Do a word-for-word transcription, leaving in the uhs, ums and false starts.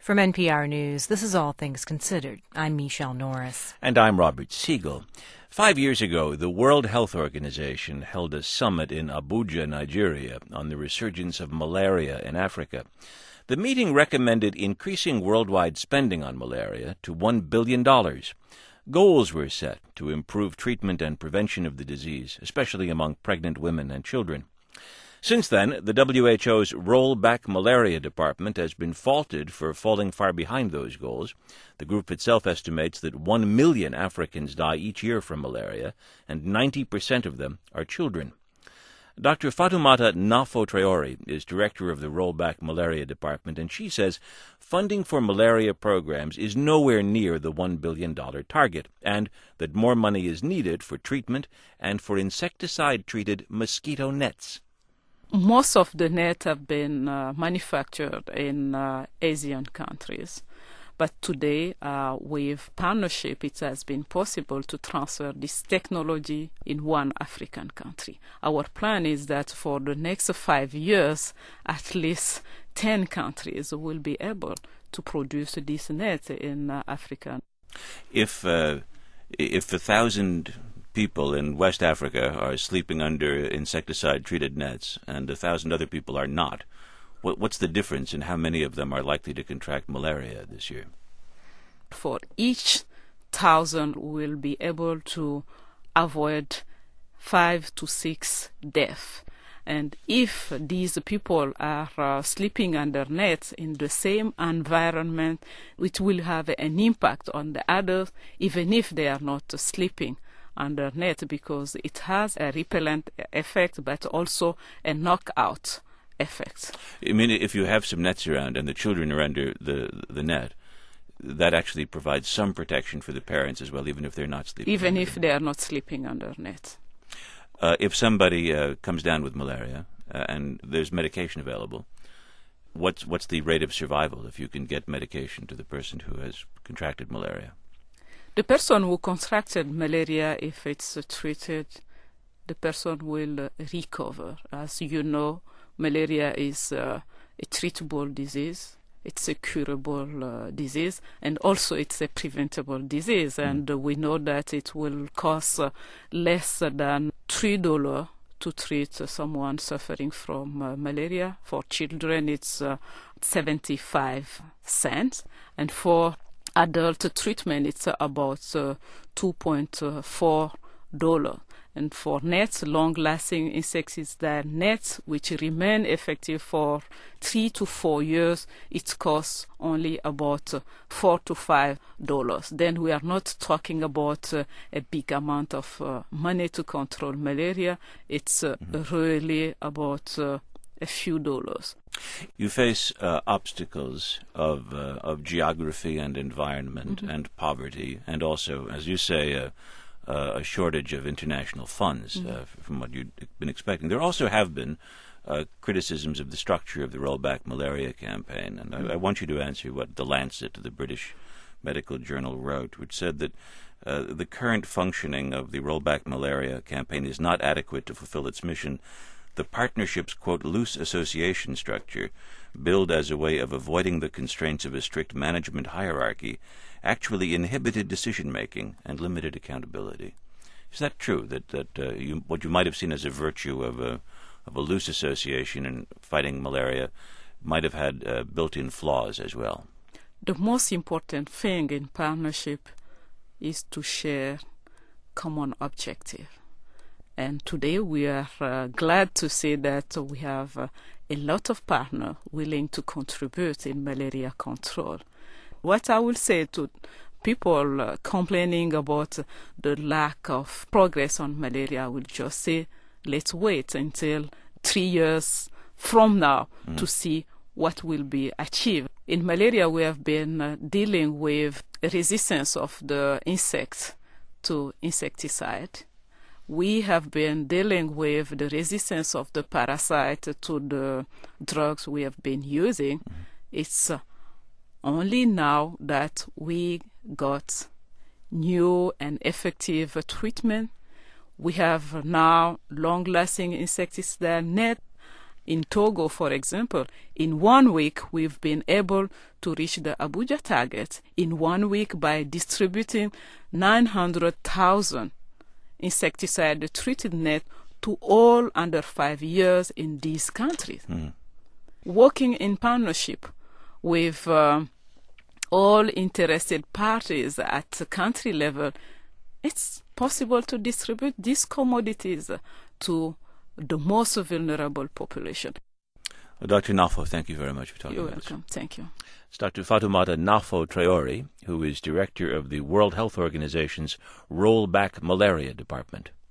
From N P R News, this is All Things Considered. I'm Michelle Norris. And I'm Robert Siegel. Five years ago, the World Health Organization held a summit in Abuja, Nigeria, on the resurgence of malaria in Africa. The meeting recommended increasing worldwide spending on malaria to one billion dollars. Goals were set to improve treatment and prevention of the disease, especially among pregnant women and children. Since then, the W H O's Roll Back Malaria Department has been faulted for falling far behind those goals. The group itself estimates that one million Africans die each year from malaria, and ninety percent of them are children. Doctor Fatoumata Nafo-Traore is director of the Roll Back Malaria Department, and she says funding for malaria programs is nowhere near the one billion dollars target, and that more money is needed for treatment and for insecticide-treated mosquito nets. Most of the nets have been uh, manufactured in uh, Asian countries. But today, uh, with partnership, it has been possible to transfer this technology in one African country. Our plan is that for the next five years, at least ten countries will be able to produce this net in uh, Africa. If, uh, if a thousand people in West Africa are sleeping under insecticide-treated nets and a thousand other people are not, what, what's the difference in how many of them are likely to contract malaria this year? For each thousand, we'll be able to avoid five to six deaths. And if these people are uh, sleeping under nets in the same environment, it will have an impact on the others, even if they are not uh, sleeping under net, because it has a repellent effect but also a knockout effect. I mean, if you have some nets around and the children are under the the net, that actually provides some protection for the parents as well, even if they're not sleeping. Even if they are not sleeping under net. Uh, if somebody uh, comes down with malaria uh, and there's medication available, what's what's the rate of survival if you can get medication to the person who has contracted malaria? The person who contracted malaria, if it's uh, treated, the person will uh, recover. As you know, malaria is uh, a treatable disease. It's a curable uh, disease, and also it's a preventable disease. Mm. And uh, we know that it will cost uh, less than three dollars to treat uh, someone suffering from uh, malaria. For children, it's uh, seventy-five cents, and for adult treatment, it's uh, about uh, two point four dollars. And for nets, long-lasting insecticide nets, which remain effective for three to four years, it costs only about uh, four to five dollars. Then we are not talking about uh, a big amount of uh, money to control malaria. It's uh, mm-hmm. really about uh, a few dollars. You face uh, obstacles of uh, of geography and environment mm-hmm. and poverty, and also, as you say, uh, uh, a shortage of international funds mm-hmm. uh, from what you'd been expecting. There also have been uh, criticisms of the structure of the Roll Back Malaria campaign, and mm-hmm. I, I want you to answer what The Lancet, the British medical journal, wrote, which said that uh, the current functioning of the Roll Back Malaria campaign is not adequate to fulfill its mission. The partnership's, quote, loose association structure, billed as a way of avoiding the constraints of a strict management hierarchy, actually inhibited decision-making and limited accountability. Is that true, that, that uh, you, what you might have seen as a virtue of a, of a loose association in fighting malaria might have had uh, built-in flaws as well? The most important thing in partnership is to share common objective. And today we are uh, glad to say that we have uh, a lot of partners willing to contribute in malaria control. What I will say to people uh, complaining about the lack of progress on malaria, I will just say, let's wait until three years from now mm. to see what will be achieved. In malaria, we have been uh, dealing with resistance of the insect to insecticide. We have been dealing with the resistance of the parasite to the drugs we have been using. Mm-hmm. It's uh, only now that we got new and effective uh, treatment. We have now long-lasting insecticide net, In Togo, for example, in one week we've been able to reach the Abuja target in one week by distributing nine hundred thousand insecticide-treated net to all under five years in these countries. Mm. Working in partnership with uh, all interested parties at the country level, it's possible to distribute these commodities to the most vulnerable population. Well, Doctor Nafo, thank you very much for talking You're to us. welcome. Thank you. It's Doctor Fatoumata Nafo Traore, who is director of the World Health Organization's Rollback Malaria Department.